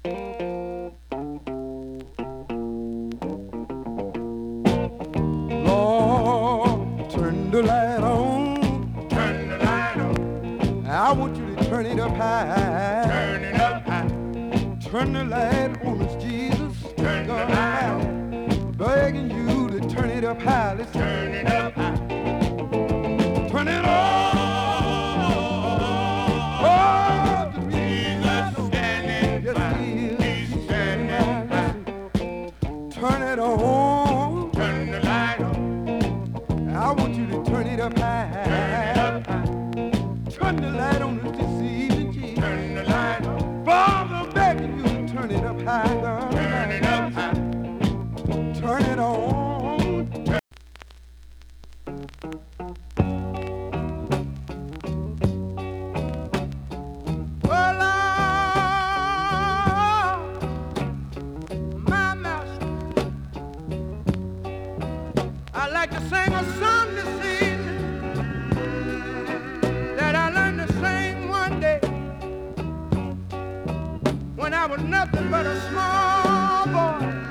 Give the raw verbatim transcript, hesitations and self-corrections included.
Lord, turn the light on. Turn the light on. I want you to turn it up high. Turn it up high. Turn the light on us, Jesus. Turn the light on. Begging you to turn it up high. Let's Turn it up high. turn it on. Oh, the Jesus standing yes, by. he is. He's standing by. Turn it on. Turn the light on. I want you to turn it up high. Turn it up high. Turn the light on us this evening, Jesus. Turn the light on. Father, begging you to turn it up high, God. Turn it up high. Turn it on. Well, Lord, my master, I like to sing a song this evening that I learned to sing one day when I was nothing but a small boy.